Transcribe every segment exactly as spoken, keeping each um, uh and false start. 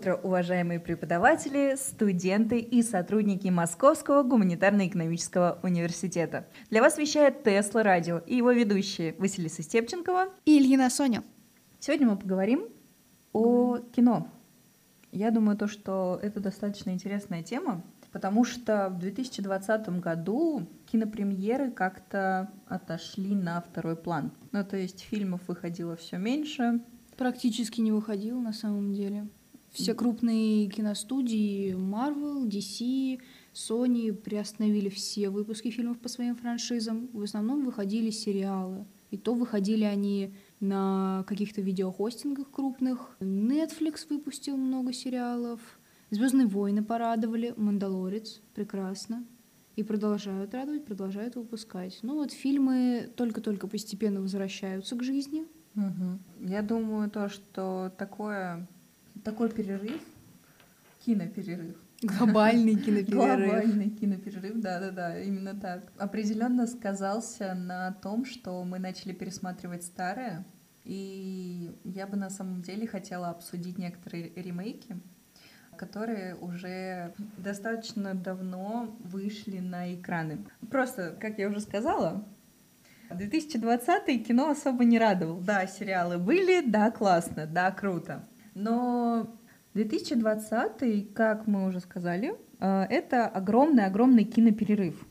утро, уважаемые преподаватели, студенты и сотрудники Московского гуманитарно-экономического университета. Для вас вещает Тесла Радио и его ведущие Василиса Степченкова и Ильина Соня. Сегодня мы поговорим о кино. Я думаю, то, что это достаточно интересная тема, потому что в две тысячи двадцатом году кинопремьеры как-то отошли на второй план. Ну, то есть фильмов выходило все меньше. Практически не выходил на самом деле. Все крупные киностудии Marvel, ди си, Sony приостановили все выпуски фильмов по своим франшизам. В основном выходили сериалы. И то выходили они на каких-то видеохостингах крупных. Netflix выпустил много сериалов. «Звездные войны» порадовали, «Мандалорец» прекрасно. И продолжают радовать, продолжают выпускать. Ну вот фильмы только-только постепенно возвращаются к жизни. Угу. Я думаю, то, что такое, такой перерыв, киноперерыв. Глобальный киноперерыв. Глобальный киноперерыв, да-да-да, именно так. Определенно сказался на том, что мы начали пересматривать старое, и я бы на самом деле хотела обсудить некоторые ремейки, которые уже достаточно давно вышли на экраны. Просто, как я уже сказала, две тысячи двадцатый кино особо не радовал. Да, сериалы были, да, классно, да, круто. Но две тысячи двадцатый, как мы уже сказали, это огромный-огромный киноперерыв.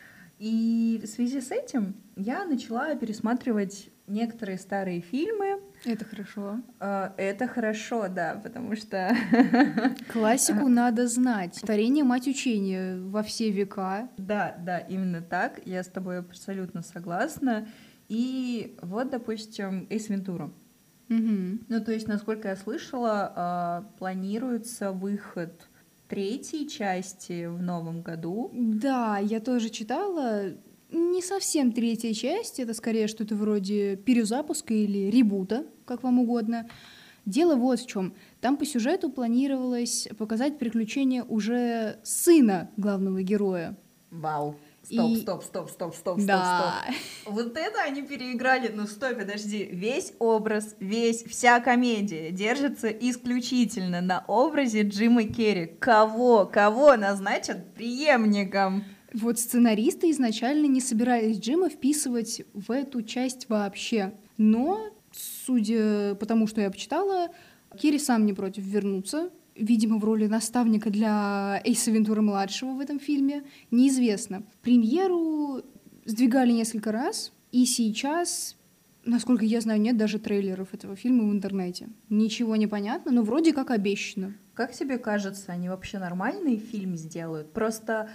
И в связи с этим я начала пересматривать некоторые старые фильмы. Это хорошо. Это хорошо, да, потому что... Классику надо знать. Старение — мать учения во все века. Да, да, именно так. Я с тобой абсолютно согласна. И вот, допустим, Эйс Вентура. Угу. Ну, то есть, насколько я слышала, планируется выход третьей части в новом году. Да, я тоже читала. Не совсем третья часть, это скорее что-то вроде перезапуска или ребута, как вам угодно. Дело вот в чем. Там по сюжету планировалось показать приключения уже сына главного героя. Вау. Стоп, И... стоп, стоп, стоп, стоп, да. стоп, стоп. Вот это они переиграли. Ну стой, подожди. Весь образ, весь, вся комедия держится исключительно на образе Джима Керри. Кого, кого назначат преемником? Вот сценаристы изначально не собирались Джима вписывать в эту часть вообще. Но, судя по тому, что я почитала, Керри сам не против вернуться. Видимо, в роли наставника для Эйса Вентура-младшего в этом фильме. Неизвестно. Премьеру сдвигали несколько раз, и сейчас, насколько я знаю, нет даже трейлеров этого фильма в интернете. Ничего не понятно, но вроде как обещано. Как тебе кажется, они вообще нормальный фильм сделают? Просто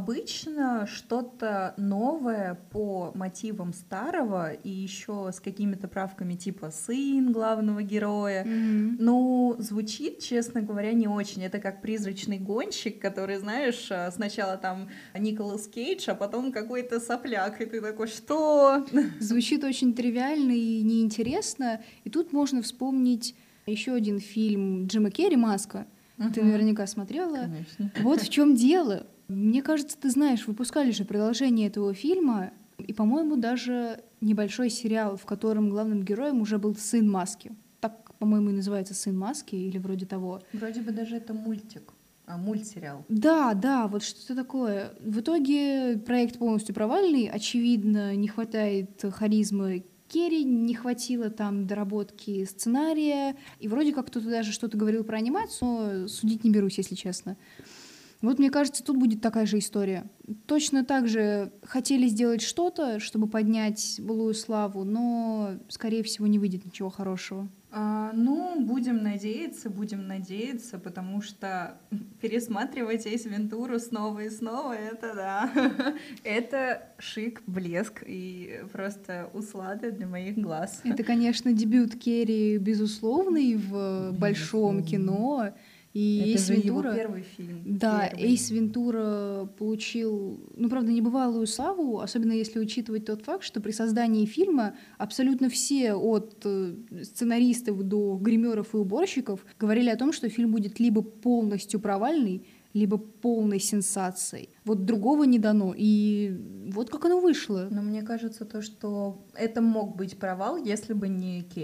обычно что-то новое по мотивам старого и еще с какими-то правками типа сын главного героя. Mm-hmm. Ну, звучит, честно говоря, не очень. Это как «Призрачный гонщик», который, знаешь, сначала там Николас Кейдж, а потом какой-то сопляк. И ты такой, что? Звучит очень тривиально и неинтересно. И тут можно вспомнить еще один фильм Джима Керри «Маска». Uh-huh. Ты наверняка смотрела. Конечно. Вот в чем дело. Мне кажется, ты знаешь, выпускали же продолжение этого фильма, и, по-моему, даже небольшой сериал, в котором главным героем уже был сын Маски. Так, по-моему, и называется «Сын Маски» или вроде того. Вроде бы даже это мультик, а мультсериал. Да, да, вот что-то такое. В итоге проект полностью провальный. Очевидно, не хватает харизмы Керри, не хватило там доработки сценария. И вроде как кто-то даже что-то говорил про анимацию, но судить не берусь, если честно. Вот мне кажется, тут будет такая же история. Точно так же хотели сделать что-то, чтобы поднять былую славу, но, скорее всего, не выйдет ничего хорошего. А, ну, будем надеяться, будем надеяться, потому что пересматривать Эйс Вентуру снова и снова, это да, это шик, блеск и просто услада для моих глаз. Это, конечно, дебют Керри безусловный в большом кино. И это Эйс же Вентура, его первый фильм. Да, первый. Эйс Вентура получил, ну, правда, небывалую славу, особенно если учитывать тот факт, что при создании фильма абсолютно все, от сценаристов до гримеров и уборщиков, говорили о том, что фильм будет либо полностью провальный, либо полной сенсацией. Вот другого не дано. И вот как оно вышло. Но мне кажется, то, что это мог быть провал, если бы не Керри.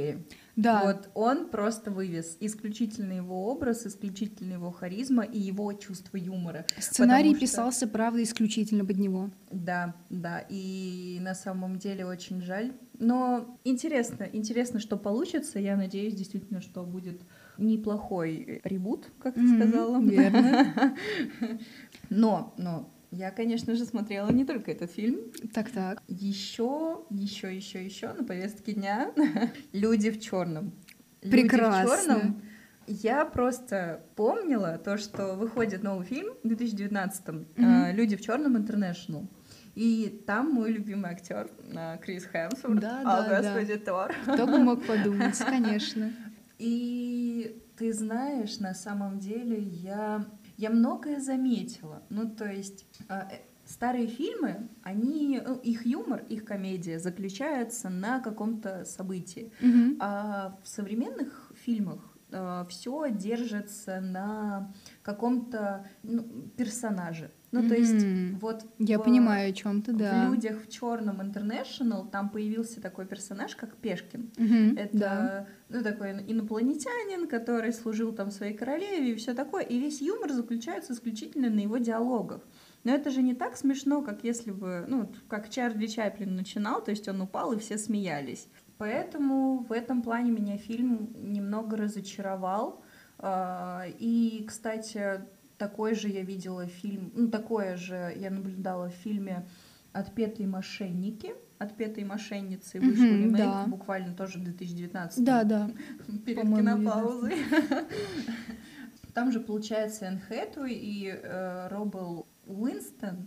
Да. Вот он просто вывез. Исключительно его образ, исключительно его харизма и его чувство юмора. Сценарий Потому что- писался, правда, исключительно под него. Да, да, и на самом деле очень жаль. Но интересно, интересно, что получится. Я надеюсь, действительно, что будет неплохой ребут, как ты Мгм, сказала. верно. Но, но я, конечно же, смотрела не только этот фильм. Так-так. Еще, еще, еще, еще на повестке дня «Люди в черном». Прекрасно. «Люди в черном». Я просто помнила то, что выходит новый фильм в две тысячи девятнадцатом Мгм. «Люди в черном Интернешнл». И там мой любимый актер Крис Хемсворт. Да, О, да, господи, Тор. Кто бы мог подумать, конечно. И ты знаешь, на самом деле я, я многое заметила. Ну, то есть э, э, старые фильмы, они, ну, их юмор, их комедия заключается на каком-то событии. Мгм. А в современных фильмах все держится на каком-то ну, персонаже. Ну, то есть, Мгм. вот Я в- понимаю, о чем ты, да. в «Людях в черном Интернешнл» там появился такой персонаж, как Пешкин. Мгм, Это да. ну, такой инопланетянин, который служил там своей королеве и все такое. И весь юмор заключается исключительно на его диалогах. Но это же не так смешно, как если бы, ну, как Чарли Чаплин начинал, то есть он упал, и все смеялись. Поэтому в этом плане меня фильм немного разочаровал. А, И, кстати, такой же я видела фильм, ну, такое же я наблюдала в фильме «Отпетые мошенники». «Отпетые мошенницы» вышел Мгм, ремейк, да. буквально тоже в две тысячи девятнадцатом, Да, да. перед По-моему, кинопаузой. Там же, получается, Энн Хэтэуэй и э, Робел Уинстон.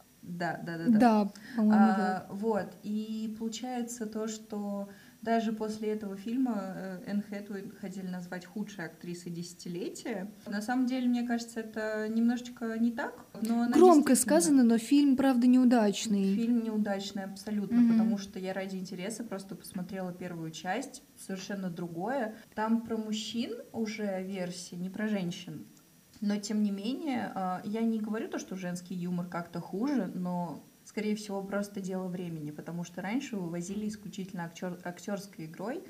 Да, да, да, да. Да, по-моему, да. А, вот, и получается то, что даже после этого фильма э, Энн Хэтэуэй хотели назвать худшей актрисой десятилетия. На самом деле, мне кажется, это немножечко не так, но она Громко действительно- сказано, но фильм, правда, неудачный. Фильм неудачный абсолютно, Мгм. потому что я ради интереса просто посмотрела первую часть, совершенно другое. Там про мужчин уже версия, не про женщин. Но, тем не менее, а, я не говорю то, что женский юмор как-то хуже, но, скорее всего, просто дело времени, потому что раньше вывозили исключительно актер, актерской игрой,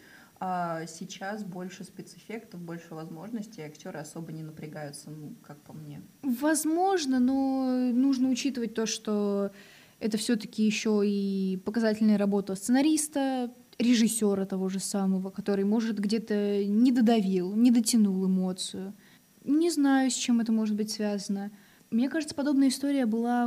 а сейчас больше спецэффектов, больше возможностей, и актеры особо не напрягаются, ну, как по мне. Возможно, но нужно учитывать то, что это все-таки еще и показательная работа сценариста, режиссера того же самого, который, может, где-то не додавил, не дотянул эмоцию. Не знаю, с чем это может быть связано. Мне кажется, подобная история была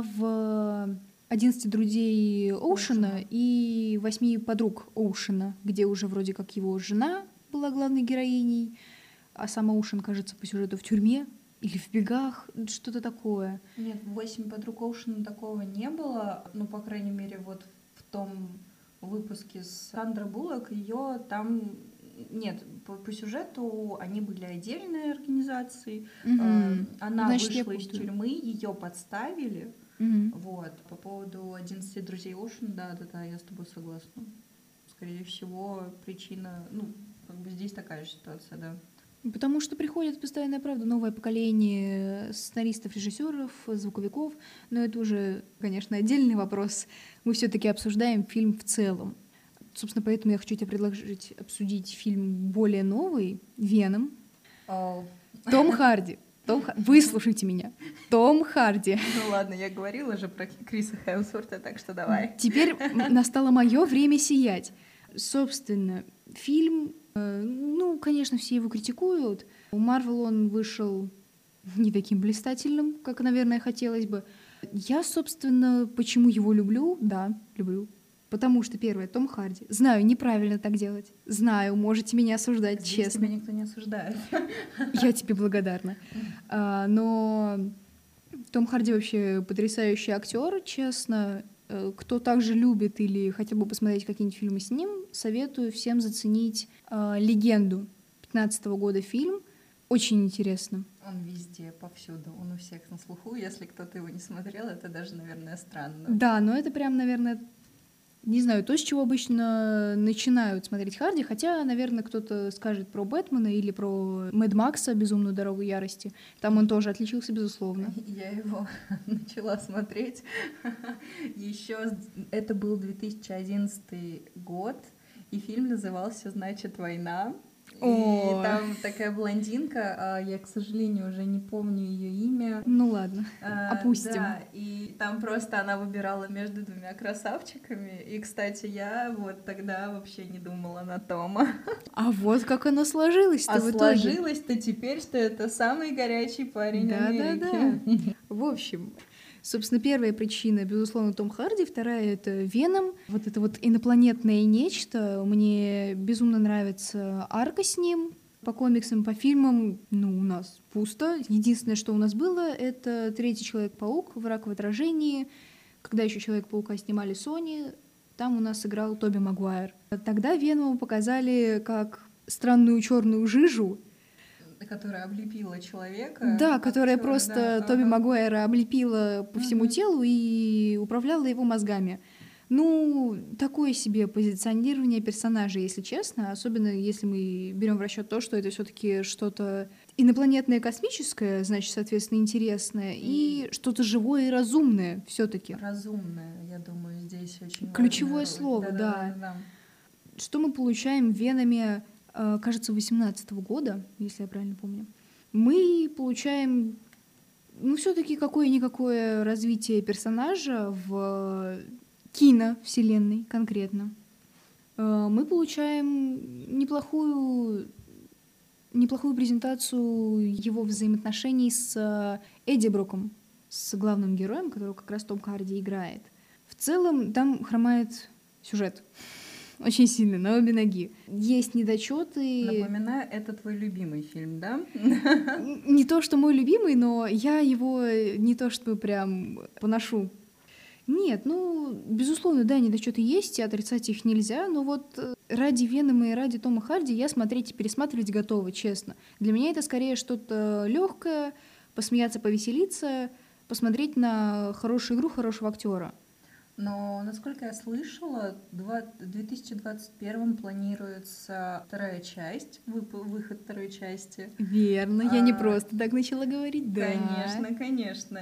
в «одиннадцати друзей Оушена» Оушена. и «Восьми подруг Оушена», где уже вроде как его жена была главной героиней, а сам Оушен, кажется, по сюжету в тюрьме или в бегах, что-то такое. Нет, в «Восемь подруг Оушена» такого не было, ну, по крайней мере, вот в том выпуске с Сандрой Буллок, ее там... Нет, по, по сюжету они были отдельной организацией. Мгм. Э, Она Значит, я вышла из путаю. тюрьмы, ее подставили. Мгм. Вот. По поводу одиннадцати друзей Оушена, да, да, да, я с тобой согласна. Скорее всего, причина, ну, как бы здесь такая же ситуация, да. Потому что приходит постоянно, правда, новое поколение сценаристов, режиссеров, звуковиков, но это уже, конечно, отдельный вопрос. Мы все-таки обсуждаем фильм в целом. Собственно, поэтому я хочу тебе предложить обсудить фильм более новый «Веном». О, Том Харди. Том Ха- Выслушайте меня. Том Харди. ну ладно, я говорила же про Криса Хемсворта, так что давай. Теперь настало мое время сиять. Собственно, фильм, э, ну, конечно, все его критикуют. У Марвел он вышел не таким блистательным, как, наверное, хотелось бы. Я, собственно, почему его люблю? Да, люблю. Потому что, первое, Том Харди. Знаю, неправильно так делать. Знаю, можете меня осуждать, Здесь честно. тебя никто не осуждает. Я тебе благодарна. А, но Том Харди вообще потрясающий актер, честно. Э, Кто также любит или хотел бы посмотреть какие-нибудь фильмы с ним, советую всем заценить а, «Легенду» пятнадцатого года фильм. Очень интересно. Он везде, повсюду, он у всех на слуху. Если кто-то его не смотрел, это даже, наверное, странно. Да, но это прям, наверное, не знаю, то, с чего обычно начинают смотреть Харди, хотя, наверное, кто-то скажет про Бэтмена или про Мэд Макса «Безумную дорогу ярости». Там он тоже отличился, безусловно. Я его начала смотреть еще. Это был две тысячи одиннадцатый год, И фильм назывался, значит, «Война». О. И там такая блондинка, а, я, к сожалению, уже не помню ее имя. Ну ладно, А, опустим. Да, и там просто она выбирала между двумя красавчиками. И, кстати, я вот тогда вообще не думала на Тома. А вот как оно сложилось-то А в итоге. сложилось-то теперь, что это самый горячий парень Америки. Да-да-да. В общем, собственно, первая причина, безусловно, Том Харди, вторая — это Веном. Вот это вот инопланетное нечто. Мне безумно нравится арка с ним. По комиксам, по фильмам, ну, у нас пусто. Единственное, что у нас было, это «Третий Человек-паук», «Враг в отражении». Когда еще «Человека-паука» снимали Sony, там у нас играл Тоби Магуайр. Тогда Венома показали как странную черную жижу, которая облепила человека. Да, которая актера, просто да, Тоби ага. Магуайра облепила по всему Мгм. телу и управляла его мозгами. Ну, такое себе позиционирование персонажа, если честно, особенно если мы берем в расчет то, что это все-таки что-то инопланетное, космическое, значит, соответственно, интересное, и что-то живое и разумное все-таки. Разумная, я думаю, здесь очень Ключевое важная роль. слово, да. Да-да-да-да. Что мы получаем в Веноме, э, кажется, восемнадцатого года, если я правильно помню? Мы получаем, ну, все-таки какое-никакое развитие персонажа в киновселенной конкретно. Э, Мы получаем неплохую, неплохую презентацию его взаимоотношений с Эдди Броком, с главным героем, которого как раз Том Харди играет. В целом там хромает сюжет. Очень сильно, на обе ноги. Есть недочеты. Напоминаю, это твой любимый фильм, да? Не то, что мой любимый, но я его не то, что прям поношу. Нет, ну, безусловно, да, недочеты есть, и отрицать их нельзя, но вот ради Венома и ради Тома Харди я смотреть и пересматривать готова, честно. Для меня это скорее что-то легкое, посмеяться, повеселиться, посмотреть на хорошую игру хорошего актера. Но, насколько я слышала, в две тысячи двадцать первом планируется вторая часть, вып- выход второй части. Верно, я не А, просто так начала говорить, да. Конечно, конечно.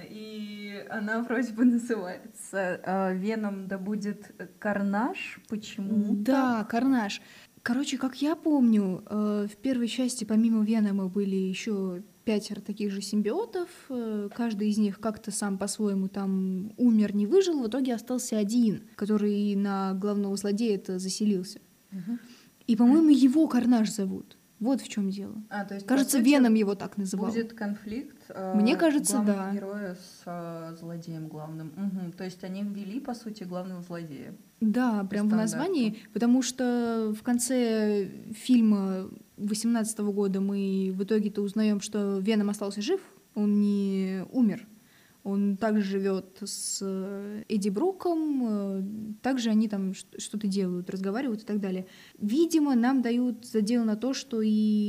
И она вроде бы называется а, «Веном да будет Карнаж». Почему? Да, Карнаж. Короче, как я помню, э, в первой части помимо Венома были еще пятеро таких же симбиотов. э, Каждый из них как-то сам по-своему там умер, не выжил. В итоге остался один, который на главного злодея-то заселился. Мгм. И, по-моему, его Карнаж зовут. Вот в чем дело. А, то есть, по Кажется, сути, Веном его так называл. будет конфликт а, Мне кажется, главного да. героя с а, злодеем главным. Мгм. То есть они ввели, по сути, главного злодея. Да, прям в стандарту. названии, потому что в конце фильма восемнадцатого года мы в итоге-то узнаем, что Веном остался жив, он не умер. Он также живет с Эдди Броком, э, также они там ш- что-то делают, разговаривают и так далее. Видимо, нам дают задел на то, что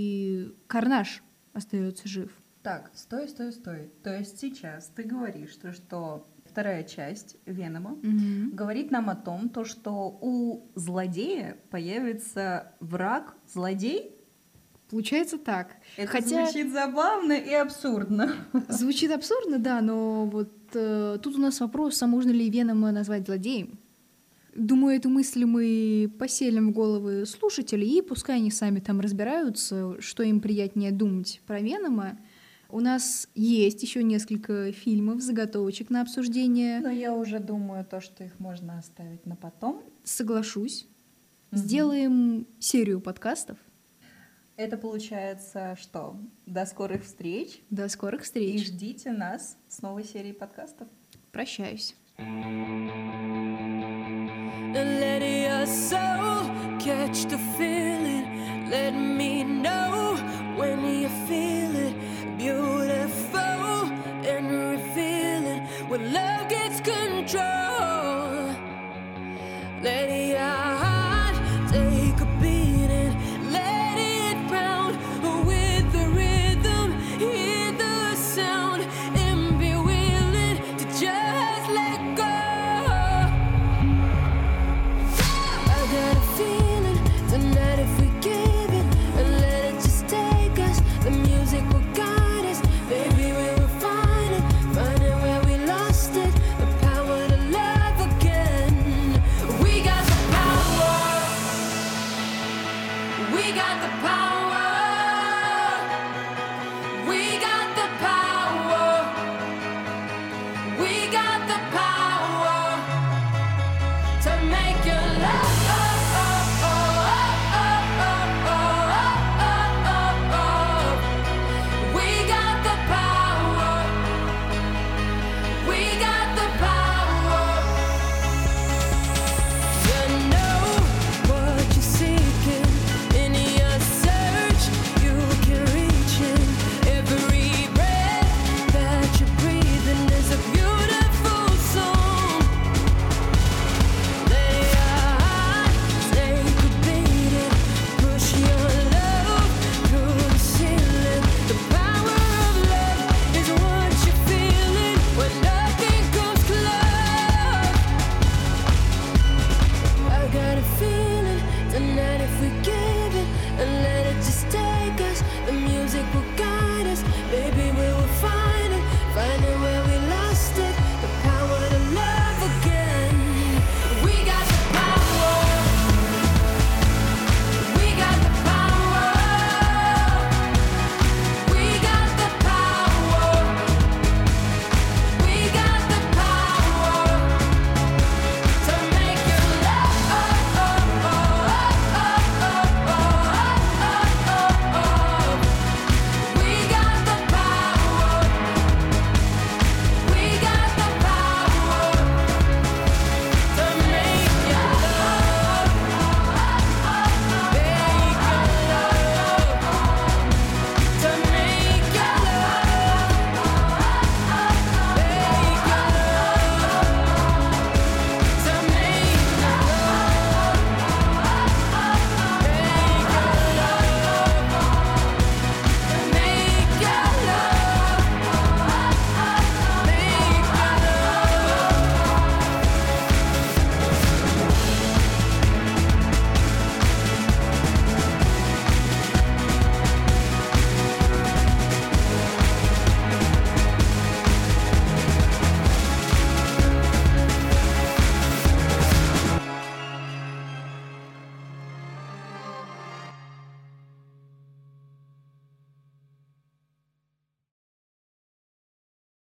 и Карнаж остается жив. Так, стой, стой, стой. То есть сейчас ты говоришь, что, что вторая часть Венома Мгм. говорит нам о том, то, что у злодея появится враг-злодей. Получается так. Это Хотя звучит забавно и абсурдно. звучит абсурдно, да, но вот э, тут у нас вопрос, а можно ли Венома назвать злодеем? Думаю, эту мысль мы поселим в головы слушателей, и пускай они сами там разбираются, что им приятнее думать про Венома. У нас есть еще несколько фильмов, заготовочек на обсуждение. Но я уже думаю, то, что их можно оставить на потом. Соглашусь. Мгм. Сделаем серию подкастов. Это получается что? До скорых встреч. До скорых И встреч. ждите нас с новой серией подкастов. Прощаюсь. Let your soul catch the feeling. Let me know when you feel it. Beautiful and revealing. When love gets control. Let